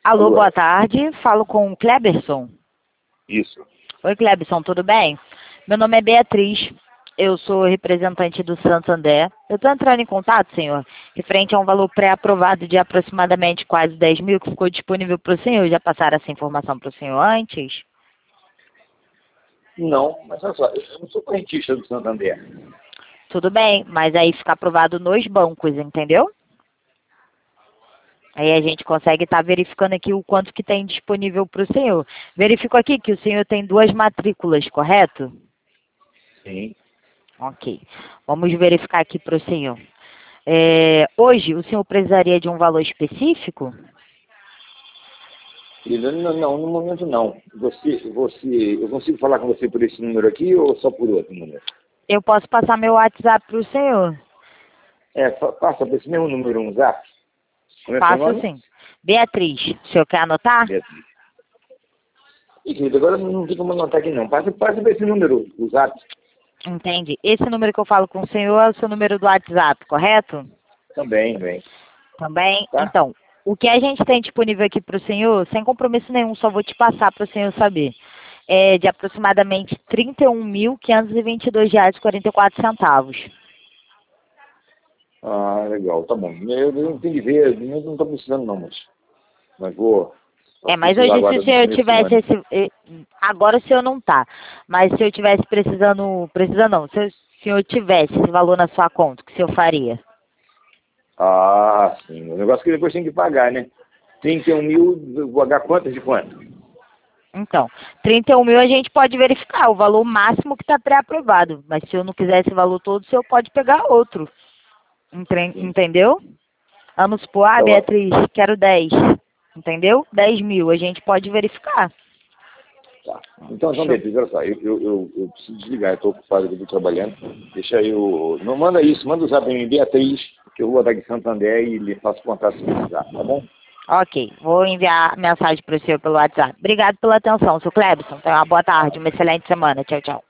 Alô, boa tarde. Falo com o Cleberson. Isso. Oi, Cleberson, tudo bem? Meu nome é Beatriz. Eu sou representante do Santander. Eu estou entrando em contato, senhor, referente a um valor pré-aprovado de aproximadamente quase 10 mil que ficou disponível para o senhor. Já passaram essa informação para o senhor antes? Não, mas olha só, eu não sou correntista do Santander. Tudo bem, mas aí fica aprovado nos bancos, entendeu? Aí a gente consegue estar verificando aqui o quanto que tem disponível para o senhor. Verifico aqui que o senhor tem 2 matrículas, correto? Sim. Ok. Vamos verificar aqui para o senhor. Hoje, o senhor precisaria de um valor específico? Não, no momento não. Eu consigo falar com você por esse número aqui ou só por outro número? Eu posso passar meu WhatsApp para o senhor? Passa por esse mesmo número um zap. Como é seu Passo nome? sim. Beatriz, o senhor quer anotar? Beatriz. Ih, querido, agora não tem como anotar aqui não. Passa por esse número, o zap. Entende. Esse número que eu falo com o senhor é o seu número do WhatsApp, correto? Também, bem. Também? Tá? Então, o que a gente tem disponível aqui para o senhor, sem compromisso nenhum, só vou te passar para o senhor saber, é de aproximadamente R$ 31.522,44. Ah, legal, tá bom. Eu não tenho que ver, eu não estou precisando não, mas vou Mas precisar hoje se agora o no senhor começo do tivesse ano. agora o senhor não tá, mas se eu tivesse precisando não, se o senhor tivesse esse valor na sua conta, o que o senhor faria? Ah, sim. O negócio é que depois tem que pagar, né? 31 mil, eu vou pagar quantas de quanto? Então, 31 mil a gente pode verificar, o valor máximo que está pré-aprovado, mas se eu não quiser esse valor todo, o senhor pode pegar outro, Sim. entendeu? Vamos supor, Então, Beatriz, quero 10, entendeu? 10 mil, a gente pode verificar. tá. Então, Show. Beatriz, olha só, eu preciso desligar, eu estou ocupado, eu estou trabalhando. Deixa eu. Não manda isso, manda o zap em Beatriz, que eu vou botar aqui em Santander e lhe faço contato se precisar, tá bom? Ok, vou enviar mensagem para o senhor pelo WhatsApp. Obrigado pela atenção, seu Clebson. Tenha uma boa tarde, uma excelente semana. Tchau, tchau.